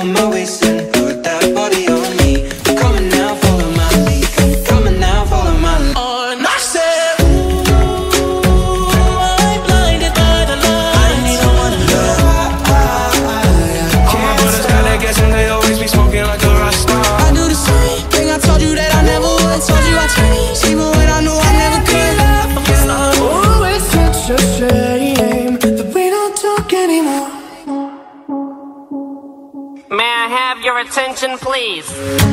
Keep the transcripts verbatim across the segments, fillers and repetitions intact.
on my waist and put that body on me. I'm coming now, follow my lead. I'm coming now, follow my lead. On I said, ooh, I'm blinded by the lights. I don't even wanna know. All my brothers got that gas and they always be smoking like a rock star. I do the same thing I told you that I never would. Told you I changed, even when I knew I never could. Oh, it's such a shame that we don't talk anymore. May I have your attention, please?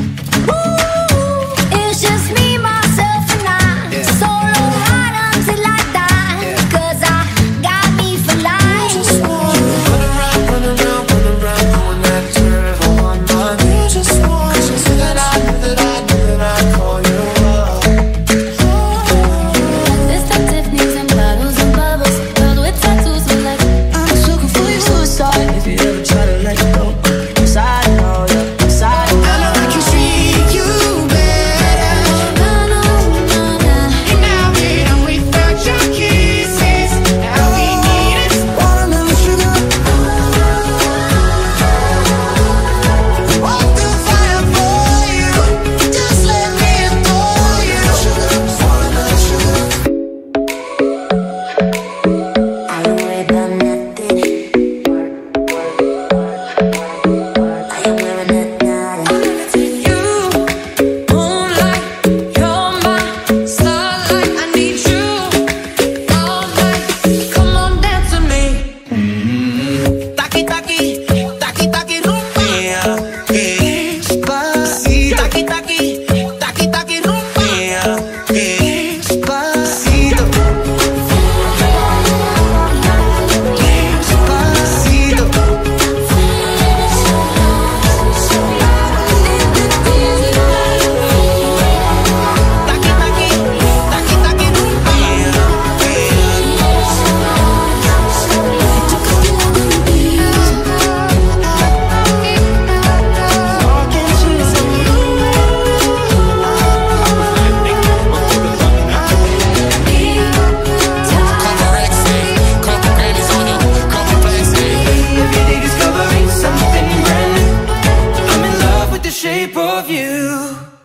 Ooh, it's just me, myself, and I. Yeah. Solo hard until I die. Yeah. Cause I got me for life. Just want you run around, run around, run around, doing that turn on my mind. Just want you so that I knew that I knew that I'd call you up. This like Tiffany's and bottles and bubbles. Girls with tattoos feel like I'm so good for your suicide. If you ever try to let it go, I'm sorry, oh yeah, I'm sorry. I know I can treat you better. no, no, no, no. And now we done without your kisses. Now we need is Watermelon sugar. walk through fire for you. Just let me adore you. Watermelon sugar. I don't worry about nothing. I am wearing it now. You, moonlight, you're my starlight. I need you all night. Come on, dance with me. Taki taki, taki taki rumba. Despacito. Taki taki, taki taki rumba. Despacito. Despacito. Taki taki, taki taki rumba. Every day discovering something brand new. I'm in love with the shape of you.